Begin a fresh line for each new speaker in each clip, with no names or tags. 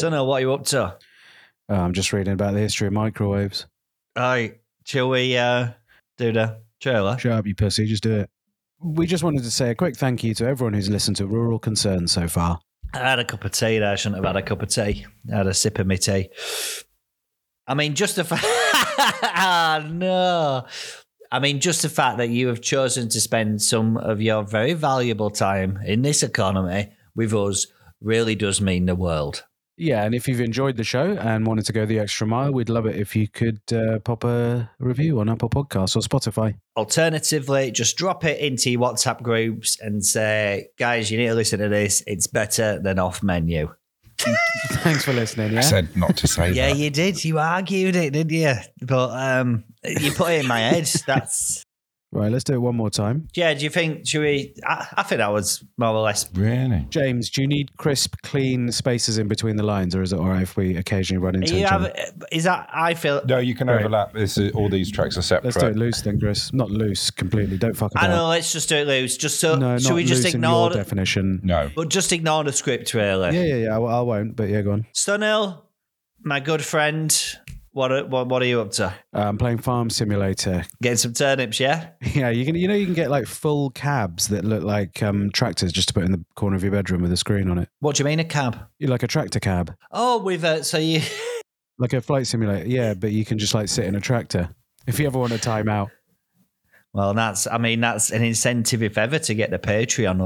So now, what are you up to?
I'm just reading about the history of microwaves.
Aye, shall we do the trailer?
Shut up, you pussy. Just do it. We just wanted to say a quick thank you to everyone who's listened to Rural Concerns so far.
I had a cup of tea there. I shouldn't have had a cup of tea. I had a sip of my tea. I mean, just the fact... no. I mean, just the fact that you have chosen to spend some of your very valuable time in this economy with us really does mean the world.
Yeah, and if you've enjoyed the show and wanted to go the extra mile, we'd love it if you could pop a review on Apple Podcasts or Spotify.
Alternatively, just drop it into your WhatsApp groups and say, guys, you need to listen to this. It's better than off menu.
Thanks for listening. Yeah,
I said not to say
Yeah,
that.
you did. You argued it, didn't you? But you put it in my head. That's...
right. Let's do it one more time.
Yeah, do you think, should we... I think that was more or less...
Really?
James, do you need crisp, clean spaces in between the lines, or is it all right if we occasionally run into each other?
Is that... I feel...
No, you can overlap. All these tracks are separate.
Let's do it loose then, Chris. Not loose completely. Don't fuck about.
I know, let's just do it loose. Just so...
No,
should
not
we just
loose
ignore...
in your definition.
No.
But just ignore the script, really.
Yeah. I won't, but yeah, go on.
Stunhill, my good friend, what are you up to?
I'm playing Farm Simulator.
Getting some turnips, yeah?
Yeah, you can get like full cabs that look like tractors just to put in the corner of your bedroom with a screen on it.
What do you mean, a cab?
You like a tractor cab,
Oh, with so you...
like a flight simulator. Yeah, but you can just like sit in a tractor if you ever want a time out.
Well, that's an incentive, if ever, to get the Patreon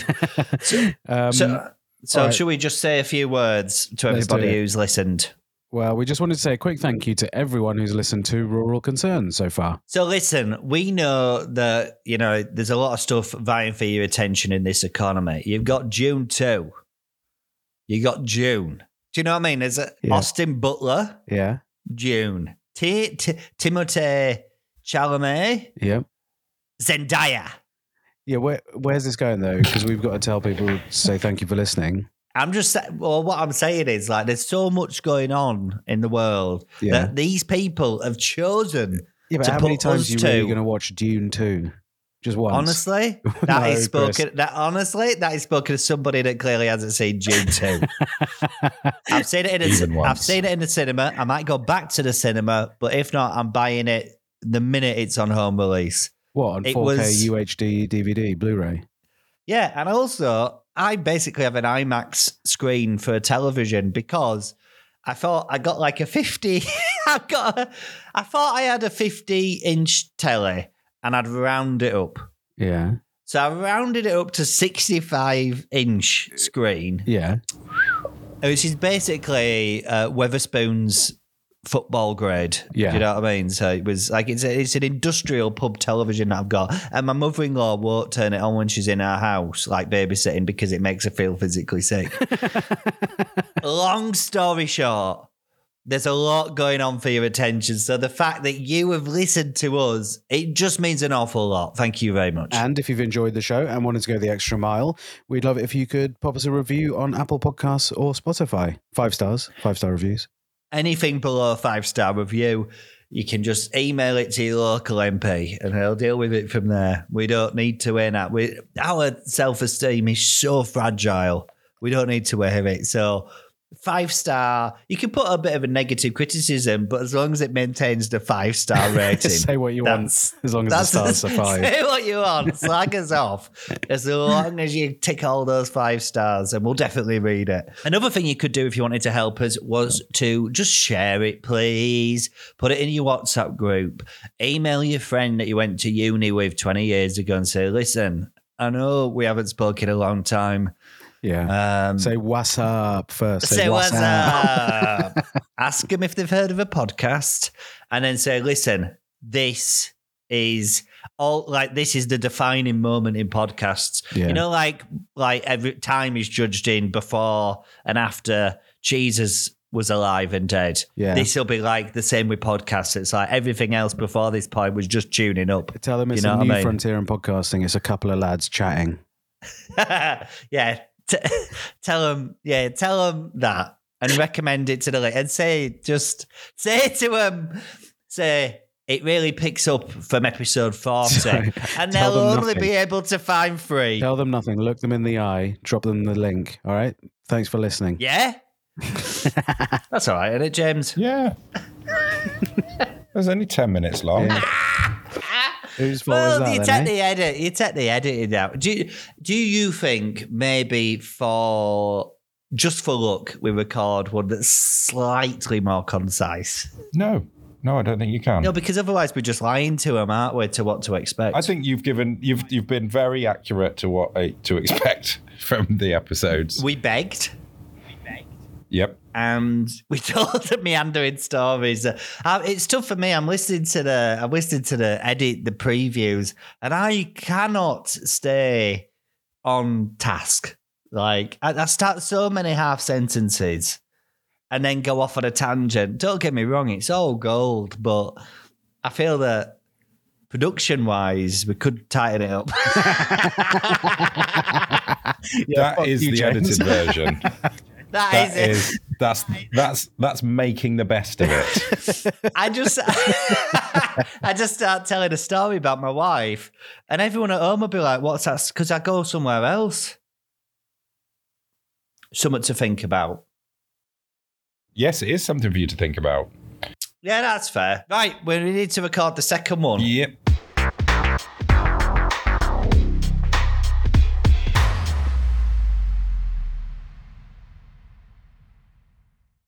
live. So
right.
should we just say a few words to
Let's do
everybody
it.
who's listened?
Well, we just wanted to say a quick thank you to everyone who's listened to Rural Concerns so far.
So listen, we know that, there's a lot of stuff vying for your attention in this economy. You've got June 2. You got June. Do you know what I mean? There's Austin Butler,
Yeah.
June. Timothée Chalamet,
Yep.
Zendaya.
Yeah, where's this going though? Because we've got to tell people to say thank you for listening.
What I'm saying is, like, there's so much going on in the world that these people have chosen.
Yeah, but
to
how many
put
times
us
are you really going to watch Dune 2? Just once?
Honestly, that is spoken to somebody that clearly hasn't seen Dune 2. I've seen it in the cinema. I might go back to the cinema, but if not, I'm buying it the minute it's on home release.
What, on 4K UHD DVD Blu-ray?
Yeah, and also I basically have an IMAX screen for a television because I thought I got like a 50. I thought I had a 50-inch telly and I'd round it up.
Yeah.
So I rounded it up to 65-inch screen.
Yeah.
Which is basically Weatherspoon's football grade.
Yeah.
Do you know what I mean? So it was like it's an industrial pub television that I've got, and my mother-in-law won't turn it on when she's in our house, like babysitting, because it makes her feel physically sick. Long story short, there's a lot going on for your attention. So the fact that you have listened to us, it just means an awful lot. Thank you very much.
And if you've enjoyed the show and wanted to go the extra mile, we'd love it if you could pop us a review on Apple Podcasts or Spotify. 5 stars, 5-star reviews.
Anything below a 5-star review, you can just email it to your local MP and he'll deal with it from there. We don't need to wear that. Our self-esteem is so fragile. We don't need to wear it. So 5-star, you can put a bit of a negative criticism, but as long as it maintains the 5-star rating.
Say what you want, as long as the stars are 5.
Say what you want, slag us off. As long as you tick all those 5 stars, and we'll definitely read it. Another thing you could do if you wanted to help us was to just share it, please. Put it in your WhatsApp group. Email your friend that you went to uni with 20 years ago and say, listen, I know we haven't spoken in a long time.
Yeah. Say what's up first.
Say what's up. Ask them if they've heard of a podcast, and then say, listen, this is the defining moment in podcasts.
Yeah.
You know, like every time is judged in before and after Jesus was alive and dead.
Yeah.
This will be like the same with podcasts. It's like everything else before this point was just tuning up.
Tell them it's a new frontier in podcasting. It's a couple of lads chatting.
Yeah. Tell them that and recommend it to the and say to them, it really picks up from episode 40.
Sorry,
and they'll only be able to find 3.
Tell them nothing. Look them in the eye. Drop them the link. All right. Thanks for listening.
Yeah. That's all right, isn't it, James?
Yeah. It was only 10 minutes long.
Whose fault is that,
You take the editing out. Do you think maybe just for luck we record one that's slightly more concise?
No, I don't think you can.
No, because otherwise we're just lying to them, aren't we, to what to expect?
I think you've been very accurate to what to expect from the episodes.
We begged.
Yep.
And we told the meandering stories. It's tough for me. I'm listening to the edit, the previews, and I cannot stay on task. Like I start so many half sentences and then go off on a tangent. Don't get me wrong, it's all gold, but I feel that production wise, we could tighten it up.
That is the edited version. That's making the best of it.
I just start telling a story about my wife, and everyone at home will be like, "What's that?" Because I go somewhere else. Something to think about.
Yes, it is something for you to think about.
Yeah, that's fair. Right, we need to record the second one.
Yep.